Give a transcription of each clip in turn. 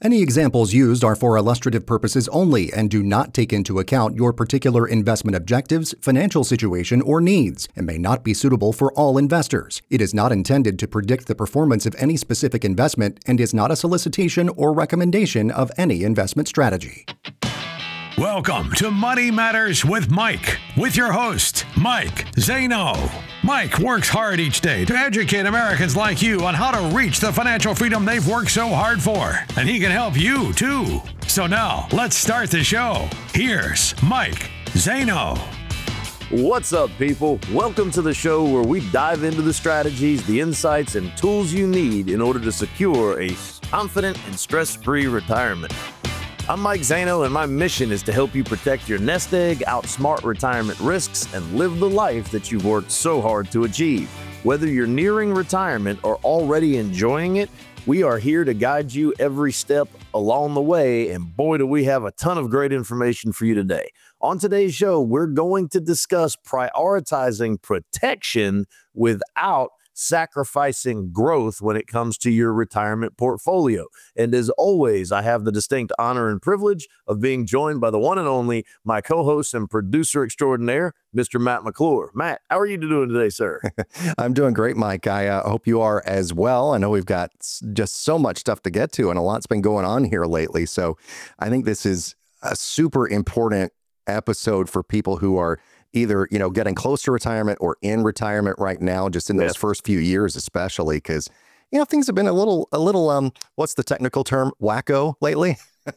Any examples used are for illustrative purposes only and do not take into account your particular investment objectives, financial situation, or needs, and may not be suitable for all investors. It is not intended to predict the performance of any specific investment and is not a solicitation or recommendation of any investment strategy. Welcome to Money Matters with Mike, with your host, Mike Zaino. Mike works hard each day to educate Americans like you on how to reach the financial freedom they've worked so hard for, and he can help you too. So now, let's start the show. Here's Mike Zaino. What's up, people? Welcome to the show where we dive into the strategies, the insights, and tools you need in order to secure a confident and stress-free retirement. I'm Mike Zaino, and my mission is to help you protect your nest egg, outsmart retirement risks, and live the life that you've worked so hard to achieve. Whether you're nearing retirement or already enjoying it, we are here to guide you every step along the way, and boy, do we have a ton of great information for you today. On today's show, we're going to discuss prioritizing protection without sacrificing growth when it comes to your retirement portfolio. And as always, I have the distinct honor and privilege of being joined by the one and only, my co-host and producer extraordinaire, Mr. Matt McClure. Matt, how are you doing today, sir? I'm doing great, Mike. I hope you are as well. I know we've got just so much stuff to get to and a lot's been going on here lately. So I think this is a super important episode for people who are either, getting close to retirement or in retirement right now, just in those first few years, especially because, things have been a little, what's the technical term? Wacko lately.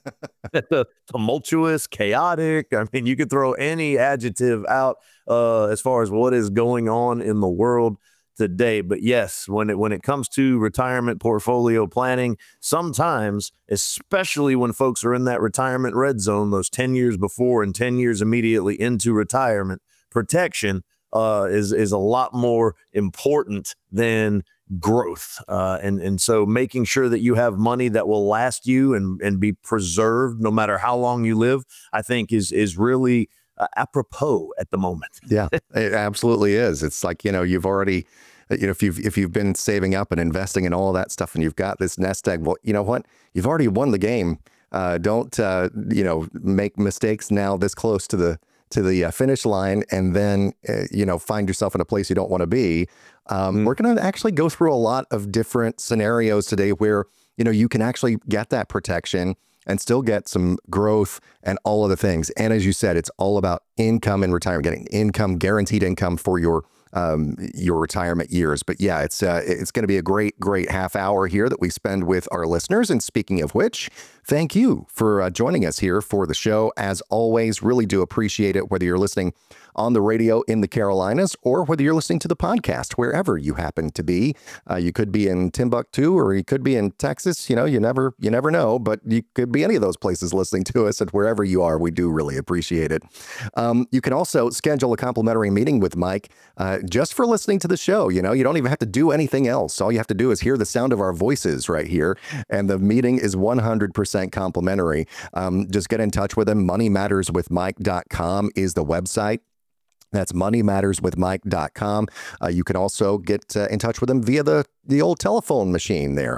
Tumultuous, chaotic. I mean, you could throw any adjective out as far as what is going on in the world today. But yes, when it comes to retirement portfolio planning, sometimes, especially when folks are in that retirement red zone, those 10 years before and 10 years immediately into retirement, protection is a lot more important than growth. And so making sure that you have money that will last you and be preserved no matter how long you live, I think is really apropos at the moment. Yeah, it absolutely is. It's like, you've already, if you've been saving up and investing in all of that stuff and you've got this nest egg, well, you know what? You've already won the game. Don't make mistakes now this close to the finish line and then, find yourself in a place you don't want to be. We're going to actually go through a lot of different scenarios today where, you can actually get that protection and still get some growth and all of the things. And as you said, it's all about income in retirement, getting income, guaranteed income for your retirement years. But yeah, it's going to be a great half hour here that we spend with our listeners. And speaking of which, thank you for joining us here for the show. As always, really do appreciate it, whether you're listening on the radio in the Carolinas or whether you're listening to the podcast, wherever you happen to be. You could be in Timbuktu or you could be in Texas. You never know, but you could be any of those places listening to us, and wherever you are, we do really appreciate it. You can also schedule a complimentary meeting with Mike just for listening to the show. You don't even have to do anything else. All you have to do is hear the sound of our voices right here, and the meeting is 100% complimentary. Just get in touch with him. moneymatterswithmike.com is the website. That's moneymatterswithmike.com. You can also get in touch with him via the old telephone machine there,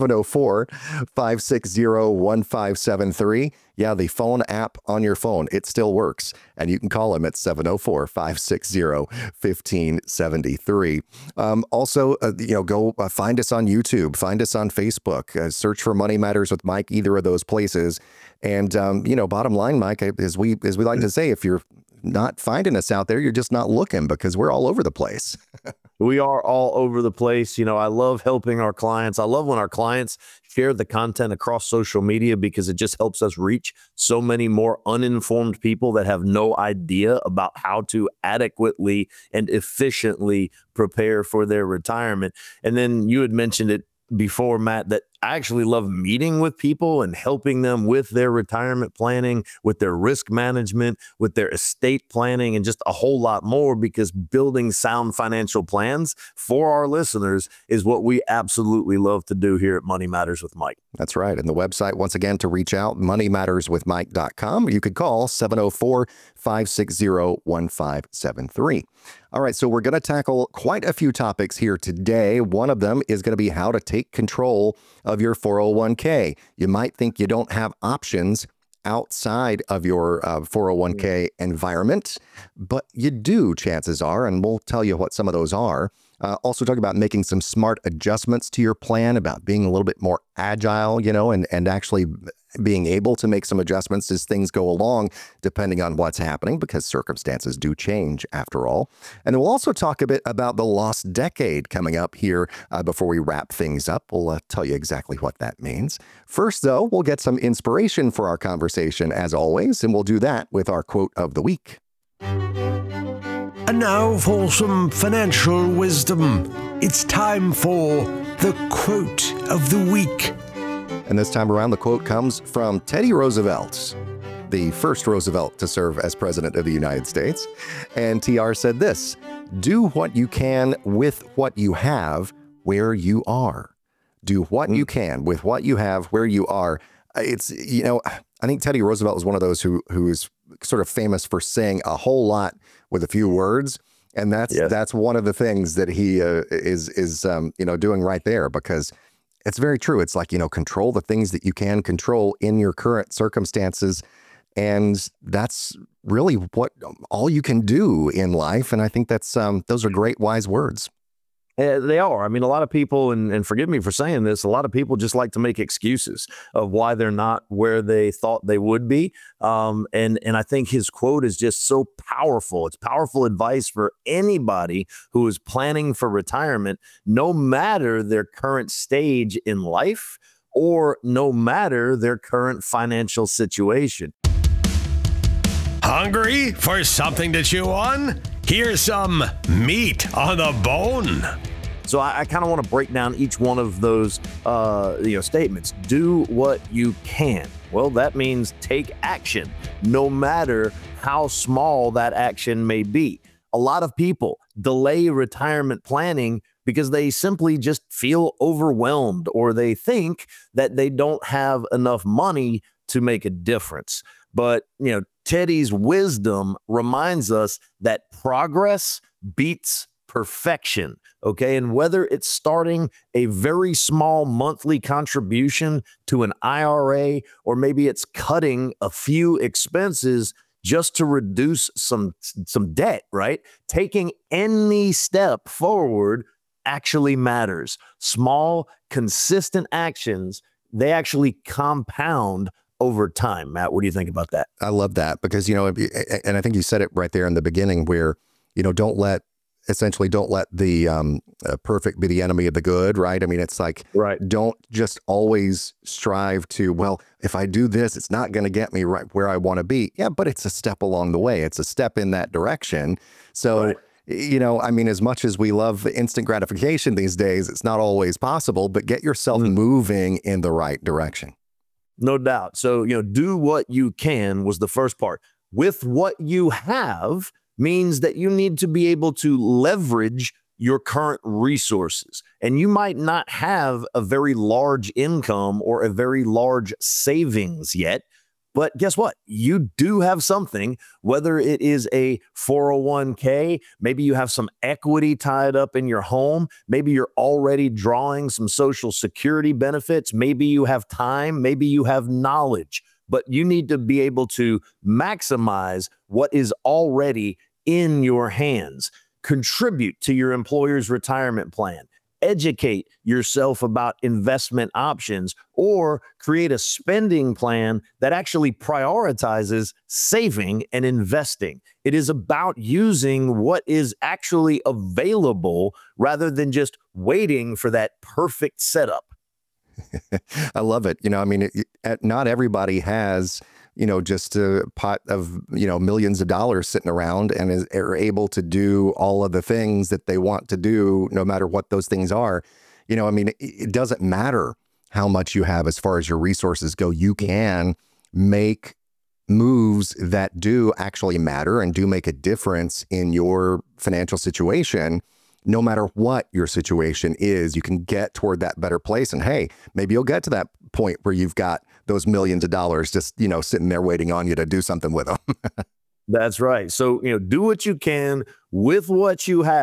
704-560-1573. Yeah, the phone app on your phone, it still works. And you can call him at 704-560-1573. Also, go find us on YouTube, find us on Facebook, search for Money Matters with Mike, either of those places. And, bottom line, Mike, as we like to say, if you're not finding us out there, you're just not looking, because we're all over the place. We are all over the place. I love helping our clients. I love when our clients share the content across social media, because it just helps us reach so many more uninformed people that have no idea about how to adequately and efficiently prepare for their retirement. And then you had mentioned it before, Matt, that I actually love meeting with people and helping them with their retirement planning, with their risk management, with their estate planning, and just a whole lot more, because building sound financial plans for our listeners is what we absolutely love to do here at Money Matters with Mike. That's right. And the website, once again, to reach out, moneymatterswithmike.com. You could call 704-560-1573. All right, so we're going to tackle quite a few topics here today. One of them is going to be how to take control of of your 401k. You might think you don't have options outside of your 401k environment, but you do, chances are, and we'll tell you what some of those are. Also talk about making some smart adjustments to your plan, about being a little bit more agile, and actually being able to make some adjustments as things go along, depending on what's happening, because circumstances do change after all. And then we'll also talk a bit about the lost decade coming up here before we wrap things up. We'll tell you exactly what that means. First, though, we'll get some inspiration for our conversation, as always, and we'll do that with our quote of the week. And now for some financial wisdom. It's time for the quote of the week. And this time around, the quote comes from Teddy Roosevelt, the first Roosevelt to serve as president of the United States. And TR said this: "Do what you can with what you have where you are." Do what you can with what you have where you are. It's, I think Teddy Roosevelt was one of those who is sort of famous for saying a whole lot with a few words. And that's one of the things that he is doing right there, because it's very true. It's like, control the things that you can control in your current circumstances. And that's really all you can do in life. And I think that's those are great, wise words. They are. I mean, a lot of people, and forgive me for saying this, a lot of people just like to make excuses of why they're not where they thought they would be. And I think his quote is just so powerful. It's powerful advice for anybody who is planning for retirement, no matter their current stage in life or no matter their current financial situation. Hungry for something to chew on? Here's some meat on the bone. So I kind of want to break down each one of those statements. Do what you can. Well, that means take action, no matter how small that action may be. A lot of people delay retirement planning because they simply just feel overwhelmed, or they think that they don't have enough money to make a difference. But, Teddy's wisdom reminds us that progress beats perfection. Okay. And whether it's starting a very small monthly contribution to an IRA, or maybe it's cutting a few expenses just to reduce some debt, right? Taking any step forward actually matters. Small, consistent actions, they actually compound over time. Matt, what do you think about that? I love that, because, and I think you said it right there in the beginning, where, don't let the perfect be the enemy of the good, right? I mean, it's like, right. Don't just always strive to, well, if I do this, it's not going to get me right where I want to be. Yeah, but it's a step along the way. It's a step in that direction. So, right. I mean, as much as we love instant gratification these days, it's not always possible, but get yourself moving in the right direction. No doubt. So, do what you can was the first part. With what you have means that you need to be able to leverage your current resources. And you might not have a very large income or a very large savings yet, but guess what? You do have something, whether it is a 401k, maybe you have some equity tied up in your home, maybe you're already drawing some Social Security benefits, maybe you have time, maybe you have knowledge, but you need to be able to maximize what is already in your hands. Contribute to your employer's retirement plan. Educate yourself about investment options, or create a spending plan that actually prioritizes saving and investing. It is about using what is actually available rather than just waiting for that perfect setup. I love it. Not everybody has, just a pot of, millions of dollars sitting around and are able to do all of the things that they want to do, no matter what those things are. It doesn't matter how much you have as far as your resources go. You can make moves that do actually matter and do make a difference in your financial situation. No matter what your situation is, you can get toward that better place. And hey, maybe you'll get to that point where you've got those millions of dollars just, sitting there waiting on you to do something with them. That's right. So, do what you can with what you have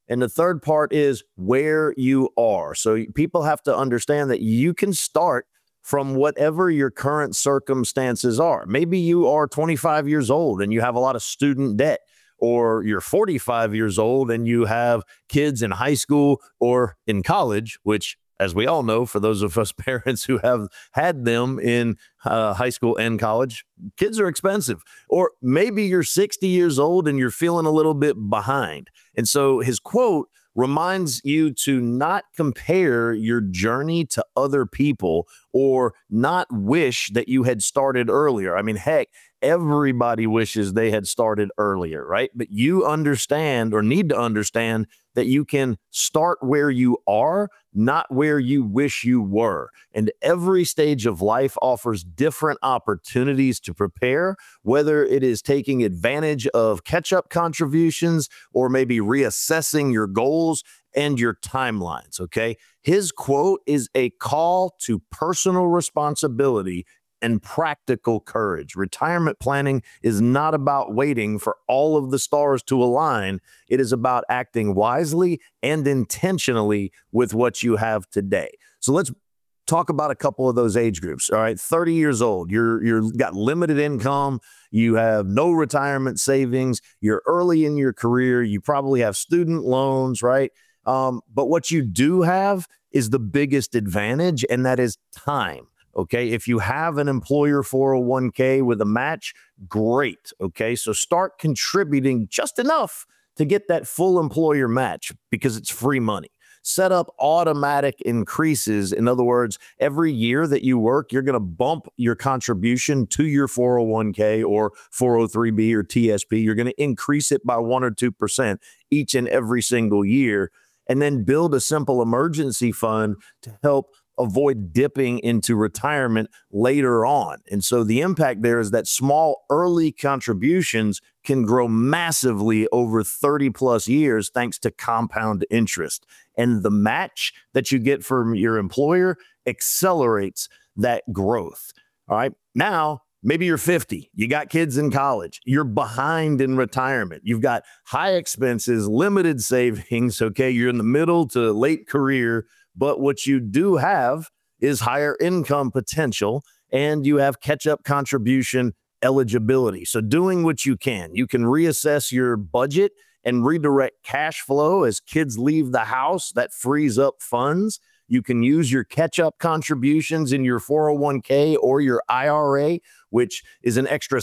And the third part is where you are. So people have to understand that you can start from whatever your current circumstances are. Maybe you are 25 years old and you have a lot of student debt, or you're 45 years old and you have kids in high school or in college, which, as we all know, for those of us parents who have had them in high school and college, kids are expensive. Or maybe you're 60 years old and you're feeling a little bit behind. And so his quote reminds you to not compare your journey to other people, or not wish that you had started earlier. I mean, heck, everybody wishes they had started earlier, right? But you understand, or need to understand, that you can start where you are, not where you wish you were. And every stage of life offers different opportunities to prepare, whether it is taking advantage of catch-up contributions or maybe reassessing your goals and your timelines, okay? His quote is a call to personal responsibility and practical courage. Retirement planning is not about waiting for all of the stars to align. It is about acting wisely and intentionally with what you have today. So let's talk about a couple of those age groups. All right, 30 years old, you're got limited income, you have no retirement savings, you're early in your career, you probably have student loans, right? But what you do have is the biggest advantage, and that is time. Okay, if you have an employer 401k with a match, great. Okay, so start contributing just enough to get that full employer match, because it's free money. Set up automatic increases. In other words, every year that you work, you're going to bump your contribution to your 401k or 403b or TSP. You're going to increase it by 1 or 2% each and every single year, and then build a simple emergency fund to help avoid dipping into retirement later on. And so the impact there is that small early contributions can grow massively over 30 plus years thanks to compound interest. And the match that you get from your employer accelerates that growth. All right. Now, maybe you're 50, you got kids in college, you're behind in retirement, you've got high expenses, limited savings. Okay. You're in the middle to late career. But what you do have is higher income potential, and you have catch-up contribution eligibility. So doing what you can reassess your budget and redirect cash flow as kids leave the house. That frees up funds. You can use your catch-up contributions in your 401k or your IRA, which is an extra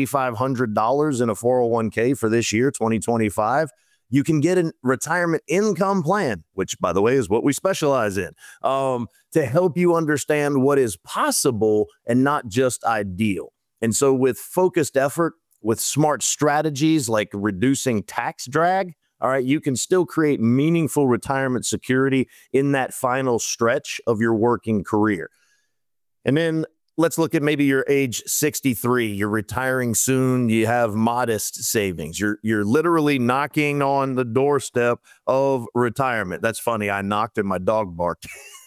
$7,500 in a 401k for this year, 2025. You can get a retirement income plan, which, by the way, is what we specialize in, to help you understand what is possible and not just ideal. And so with focused effort, with smart strategies like reducing tax drag, all right, you can still create meaningful retirement security in that final stretch of your working career. And then let's look at maybe you're age 63, you're retiring soon, you have modest savings. You're literally knocking on the doorstep of retirement. That's funny. I knocked and my dog barked.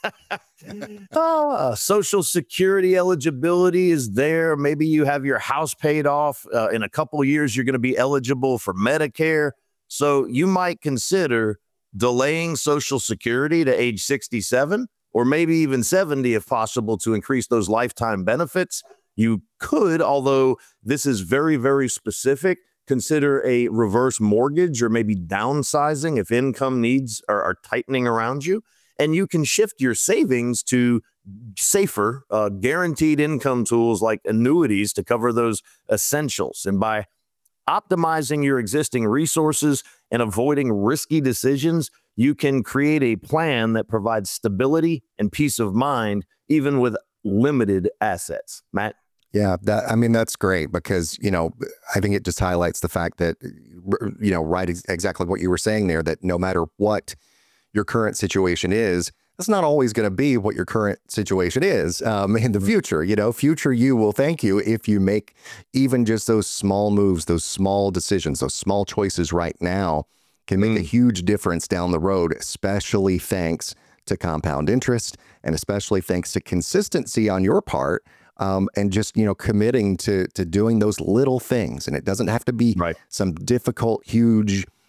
Social Security eligibility is there. Maybe you have your house paid off. In a couple of years, you're going to be eligible for Medicare. So you might consider delaying Social Security to age 67. Or maybe even 70 if possible, to increase those lifetime benefits. You could, although this is very, very specific, consider a reverse mortgage or maybe downsizing if income needs are tightening around you. And you can shift your savings to safer, guaranteed income tools like annuities to cover those essentials. And by optimizing your existing resources and avoiding risky decisions, you can create a plan that provides stability and peace of mind, even with limited assets. Matt? Yeah, that's great because, I think it just highlights the fact that, exactly what you were saying there, that no matter what your current situation is, that's not always going to be what your current situation is in the future. Future you will thank you if you make even just those small moves, those small decisions, those small choices right now can make a huge difference down the road, especially thanks to compound interest and especially thanks to consistency on your part and just, committing to doing those little things. And it doesn't have to be some difficult, huge,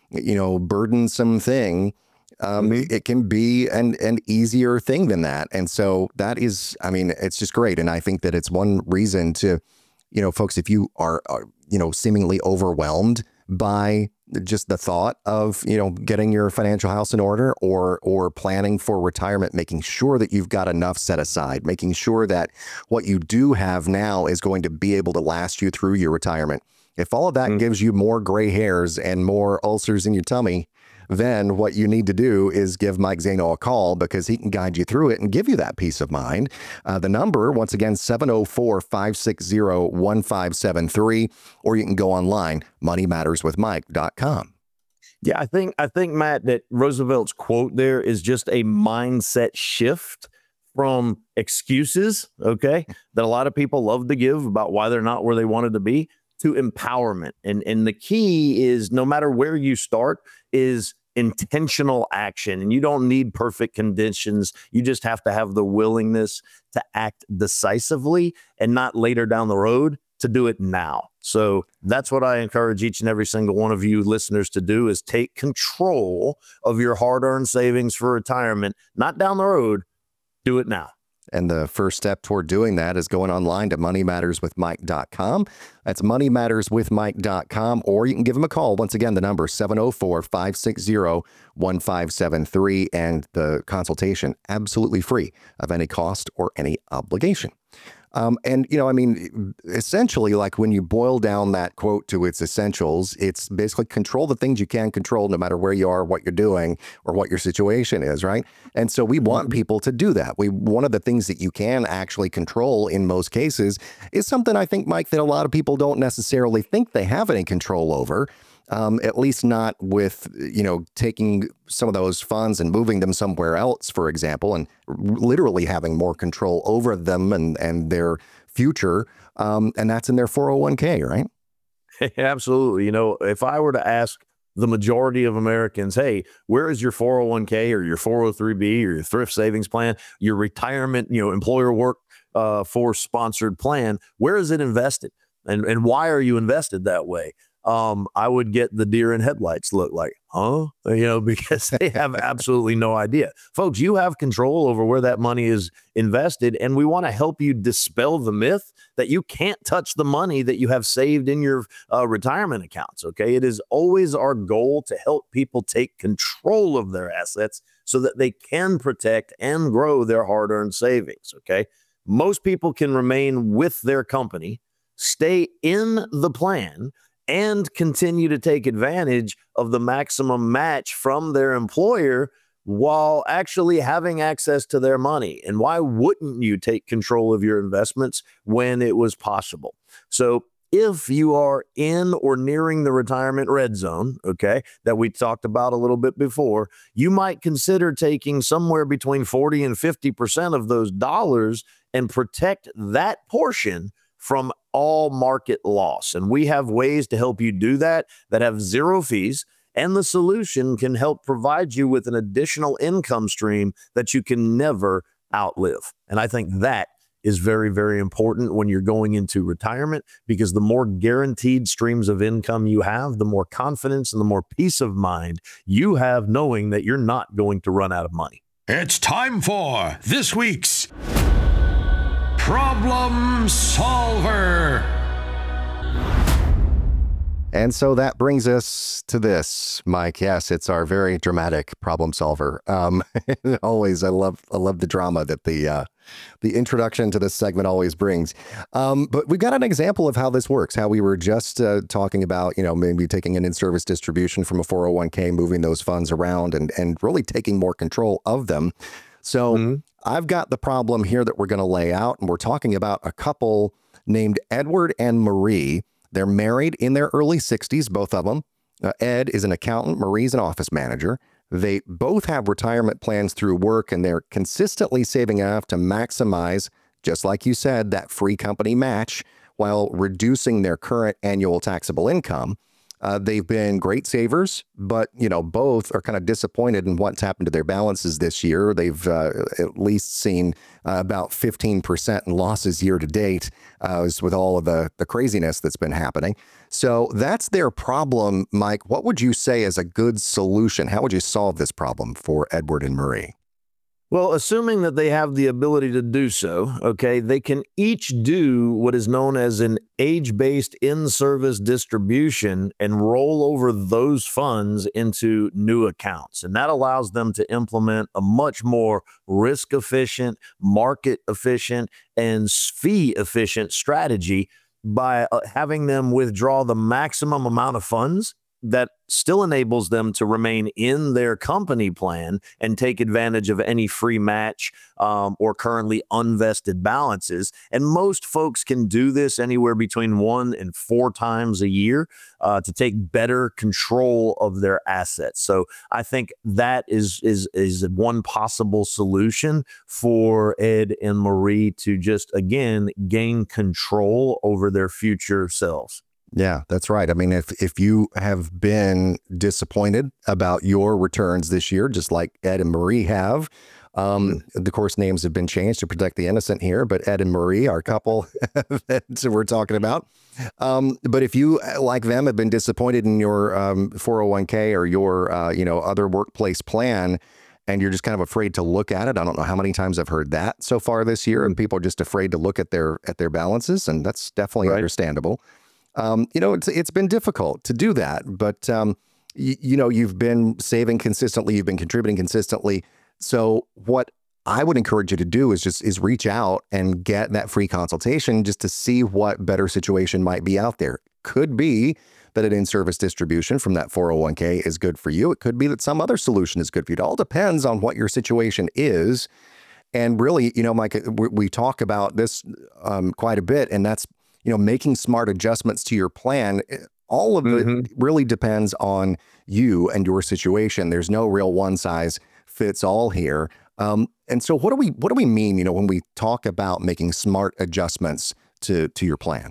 burdensome thing. It can be an easier thing than that. And so that is, it's just great. And I think that it's one reason to, folks, if you are seemingly overwhelmed by just the thought of, getting your financial house in order or planning for retirement, making sure that you've got enough set aside, making sure that what you do have now is going to be able to last you through your retirement. If all of that gives you more gray hairs and more ulcers in your tummy, then what you need to do is give Mike Zaino a call, because he can guide you through it and give you that peace of mind. The number, once again, 704-560-1573, or you can go online, moneymatterswithmike.com. Yeah, I think Matt, that Roosevelt's quote there is just a mindset shift from excuses, okay, that a lot of people love to give about why they're not where they wanted to be, to empowerment. And the key is, no matter where you start, is intentional action. And you don't need perfect conditions. You just have to have the willingness to act decisively, and not later down the road, to do it now. So that's what I encourage each and every single one of you listeners to do, is take control of your hard-earned savings for retirement, not down the road. Do it now. And the first step toward doing that is going online to moneymatterswithmike.com. That's moneymatterswithmike.com, or you can give him a call. Once again, the number 704-560-1573, and the consultation absolutely free of any cost or any obligation. Essentially, like, when you boil down that quote to its essentials, it's basically control the things you can control, no matter where you are, what you're doing, or what your situation is, right? And so we want people to do that. One of the things that you can actually control in most cases is something, I think, Mike, that a lot of people don't necessarily think they have any control over. At least not with, taking some of those funds and moving them somewhere else, for example, and literally having more control over them and their future. And that's in their 401k, right? Absolutely. If I were to ask the majority of Americans, hey, where is your 401k or your 403b or your thrift savings plan, your retirement, employer work force sponsored plan, where is it invested? And why are you invested that way? I would get the deer in headlights look, like, huh? Because they have absolutely no idea. Folks, you have control over where that money is invested, and we want to help you dispel the myth that you can't touch the money that you have saved in your retirement accounts, okay? It is always our goal to help people take control of their assets so that they can protect and grow their hard-earned savings, okay? Most people can remain with their company, stay in the plan, and continue to take advantage of the maximum match from their employer while actually having access to their money. And why wouldn't you take control of your investments when it was possible? So if you are in or nearing the retirement red zone, okay, that we talked about a little bit before, you might consider taking somewhere between 40 and 50% of those dollars and protect that portion from all market loss. And we have ways to help you do that have zero fees. And the solution can help provide you with an additional income stream that you can never outlive. And I think that is very, very important when you're going into retirement, because the more guaranteed streams of income you have, the more confidence and the more peace of mind you have knowing that you're not going to run out of money. It's time for this week's Problem Solver. And so that brings us to this, Mike. Yes, it's our very dramatic problem solver. Always, I love the drama that the introduction to this segment always brings. But we've got an example of how this works. How we were just talking about, maybe taking an in-service distribution from a 401k, moving those funds around, and really taking more control of them. So I've got the problem here that we're going to lay out, and we're talking about a couple named Edward and Marie. They're married in their early 60s, both of them. Ed is an accountant. Marie's an office manager. They both have retirement plans through work, and they're consistently saving enough to maximize, just like you said, that free company match while reducing their current annual taxable income. They've been great savers, but, both are kind of disappointed in what's happened to their balances this year. They've at least seen about 15% in losses year to date with all of the craziness that's been happening. So that's their problem. Mike, what would you say is a good solution? How would you solve this problem for Edward and Marie? Well, assuming that they have the ability to do so, okay, they can each do what is known as an age-based in-service distribution and roll over those funds into new accounts. And that allows them to implement a much more risk-efficient, market-efficient, and fee-efficient strategy by having them withdraw the maximum amount of funds that still enables them to remain in their company plan and take advantage of any free match or currently unvested balances. And most folks can do this anywhere between 1 and 4 times a year to take better control of their assets. So I think that is one possible solution for Ed and Marie to just, again, gain control over their future selves. Yeah, that's right. I mean, if you have been disappointed about your returns this year, just like Ed and Marie have, the course names have been changed to protect the innocent here, but Ed and Marie, our couple that we're talking about. But if you, like them, have been disappointed in your 401k or your other workplace plan, and you're just kind of afraid to look at it. I don't know how many times I've heard that so far this year, and people are just afraid to look at their balances, and that's definitely understandable. It's been difficult to do that, but, you've been saving consistently, you've been contributing consistently. So what I would encourage you to do is reach out and get that free consultation just to see what better situation might be out there. Could be that an in-service distribution from that 401k is good for you. It could be that some other solution is good for you. It all depends on what your situation is. And really, Mike, we talk about this quite a bit, and that's, making smart adjustments to your plan. All of it really depends on you and your situation. There's no real one size fits all here. And so what do we mean, when we talk about making smart adjustments to your plan?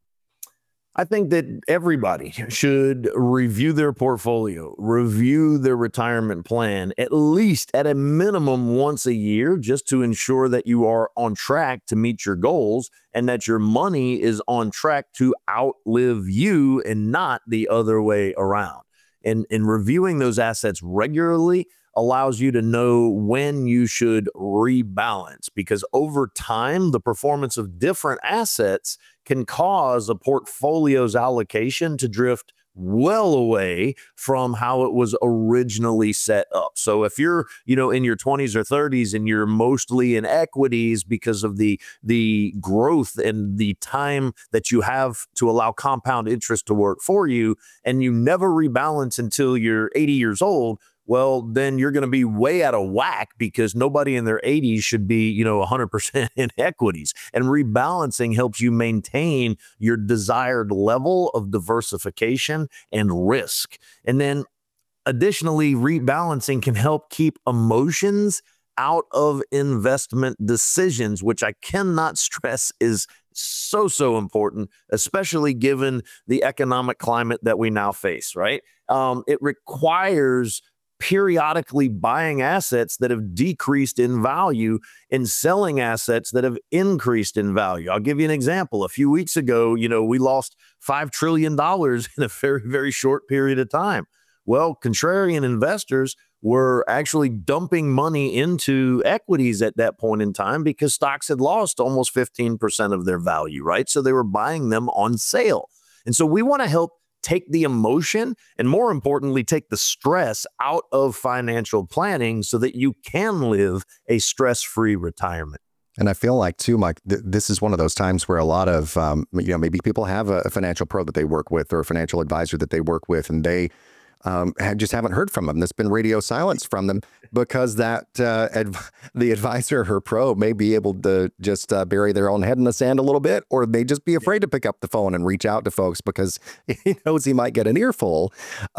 I think that everybody should review their portfolio, review their retirement plan, at least at a minimum once a year, just to ensure that you are on track to meet your goals and that your money is on track to outlive you and not the other way around. And reviewing those assets regularly allows you to know when you should rebalance, because over time, the performance of different assets can cause a portfolio's allocation to drift well away from how it was originally set up. So if you're, in your 20s or 30s and you're mostly in equities because of the growth and the time that you have to allow compound interest to work for you, and you never rebalance until you're 80 years old, well, then you're going to be way out of whack, because nobody in their 80s should be, 100% in equities. And rebalancing helps you maintain your desired level of diversification and risk. And then additionally, rebalancing can help keep emotions out of investment decisions, which I cannot stress is so important, especially given the economic climate that we now face, right? It requires periodically buying assets that have decreased in value and selling assets that have increased in value. I'll give you an example. A few weeks ago, we lost $5 trillion in a very, very short period of time. Well, contrarian investors were actually dumping money into equities at that point in time because stocks had lost almost 15% of their value, right? So they were buying them on sale. And so we want to help take the emotion and, more importantly, take the stress out of financial planning so that you can live a stress-free retirement. And I feel like, too, Mike, this is one of those times where a lot of, maybe people have a financial pro that they work with or a financial advisor that they work with, and they just haven't heard from them. There's been radio silence from them because the advisor, her pro, may be able to just bury their own head in the sand a little bit, or may just be afraid to pick up the phone and reach out to folks because he knows he might get an earful.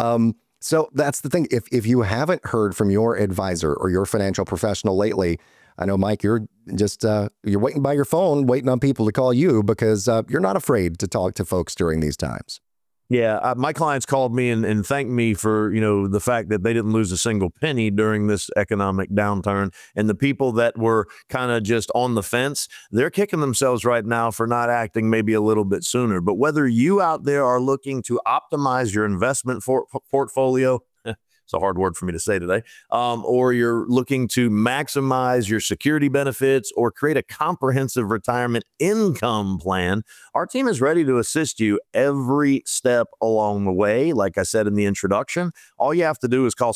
So that's the thing. If you haven't heard from your advisor or your financial professional lately, I know, Mike, you're just you're waiting by your phone, waiting on people to call you because you're not afraid to talk to folks during these times. Yeah, my clients called me and thanked me for, the fact that they didn't lose a single penny during this economic downturn. And the people that were kind of just on the fence, they're kicking themselves right now for not acting maybe a little bit sooner. But whether you out there are looking to optimize your investment portfolio, it's a hard word for me to say today, or you're looking to maximize your security benefits or create a comprehensive retirement income plan, our team is ready to assist you every step along the way. Like I said in the introduction, all you have to do is call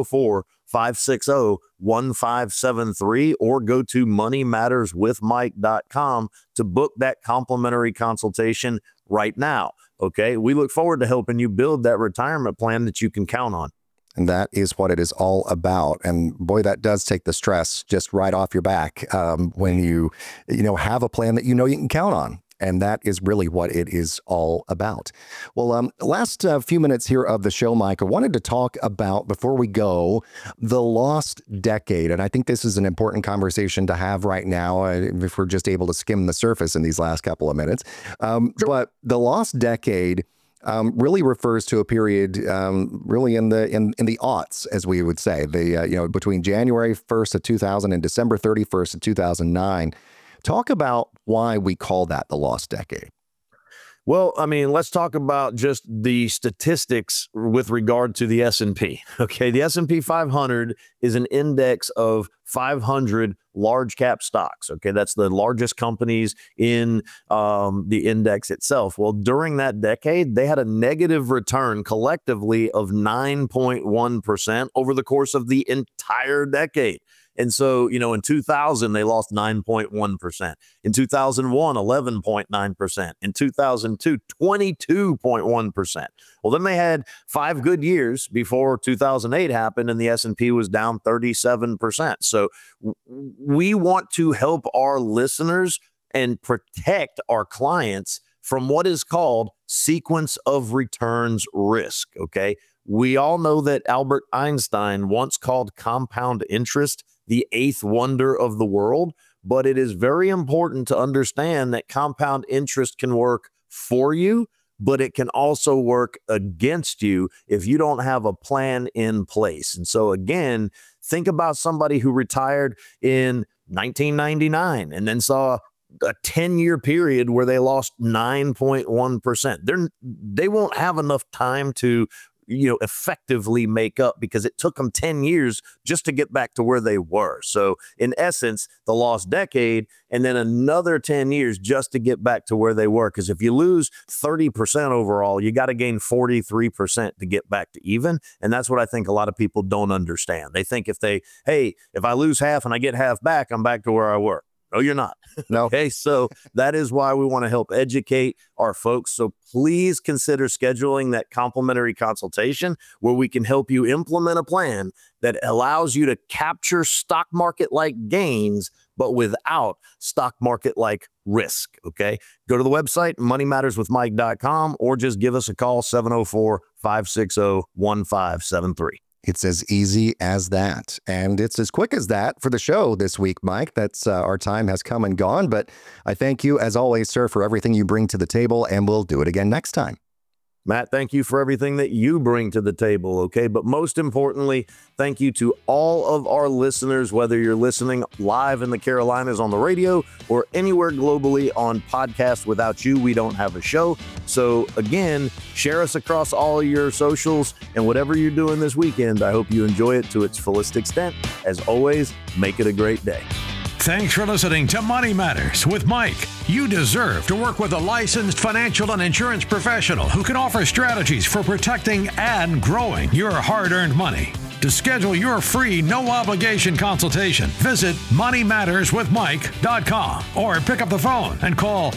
704-560-1573 or go to moneymatterswithmike.com to book that complimentary consultation right now. Okay, we look forward to helping you build that retirement plan that you can count on. And that is what it is all about. And boy, that does take the stress just right off your back when you have a plan that you can count on. And that is really what it is all about. Well, last few minutes here of the show, Mike, I wanted to talk about, before we go, the lost decade. And I think this is an important conversation to have right now, if we're just able to skim the surface in these last couple of minutes. Sure. But the lost decade really refers to a period really in the aughts, as we would say, between January 1st of 2000 and December 31st of 2009. Talk about why we call that the lost decade. Well, I mean, let's talk about just the statistics with regard to the S&P. Okay, the S&P 500 is an index of 500 large cap stocks. Okay, that's the largest companies in the index itself. Well, during that decade, they had a negative return collectively of 9.1% over the course of the entire decade. And so, in 2000, they lost 9.1%. In 2001, 11.9%. In 2002, 22.1%. Well, then they had 5 good years before 2008 happened, and the S&P was down 37%. So we want to help our listeners and protect our clients from what is called sequence of returns risk, okay? We all know that Albert Einstein once called compound interest the 8th wonder of the world, but it is very important to understand that compound interest can work for you, but it can also work against you if you don't have a plan in place. And so again, think about somebody who retired in 1999 and then saw a 10-year period where they lost 9.1%. They won't have enough time to effectively make up, because it took them 10 years just to get back to where they were. So in essence, the lost decade and then another 10 years just to get back to where they were. Because if you lose 30% overall, you got to gain 43% to get back to even. And that's what I think a lot of people don't understand. They think if I lose half and I get half back, I'm back to where I were. No, you're not. No. Okay, so that is why we want to help educate our folks. So please consider scheduling that complimentary consultation where we can help you implement a plan that allows you to capture stock market-like gains, but without stock market-like risk, okay? Go to the website, moneymatterswithmike.com, or just give us a call, 704-560-1573. It's as easy as that. And it's as quick as that for the show this week, Mike. That's our time has come and gone. But I thank you, as always, sir, for everything you bring to the table, and we'll do it again next time. Matt, thank you for everything that you bring to the table, okay? But most importantly, thank you to all of our listeners, whether you're listening live in the Carolinas on the radio or anywhere globally on podcast. Without you, we don't have a show. So again, share us across all your socials, and whatever you're doing this weekend, I hope you enjoy it to its fullest extent. As always, make it a great day. Thanks for listening to Money Matters with Mike. You deserve to work with a licensed financial and insurance professional who can offer strategies for protecting and growing your hard-earned money. To schedule your free, no-obligation consultation, visit moneymatterswithmike.com or pick up the phone and call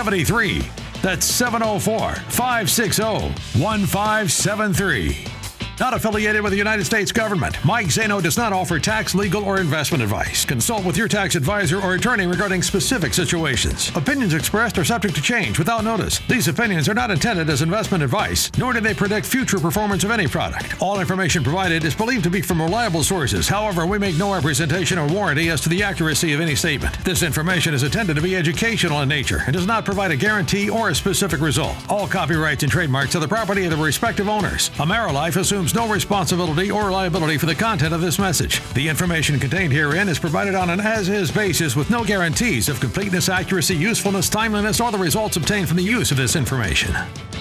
704-560-1573. That's 704-560-1573. Not affiliated with the United States government. Mike Zaino does not offer tax, legal, or investment advice. Consult with your tax advisor or attorney regarding specific situations. Opinions expressed are subject to change without notice. These opinions are not intended as investment advice, nor do they predict future performance of any product. All information provided is believed to be from reliable sources. However, we make no representation or warranty as to the accuracy of any statement. This information is intended to be educational in nature and does not provide a guarantee or a specific result. All copyrights and trademarks are the property of the respective owners. AmeriLife assumes no responsibility or liability for the content of this message. The information contained herein is provided on an as-is basis with no guarantees of completeness, accuracy, usefulness, timeliness, or the results obtained from the use of this information.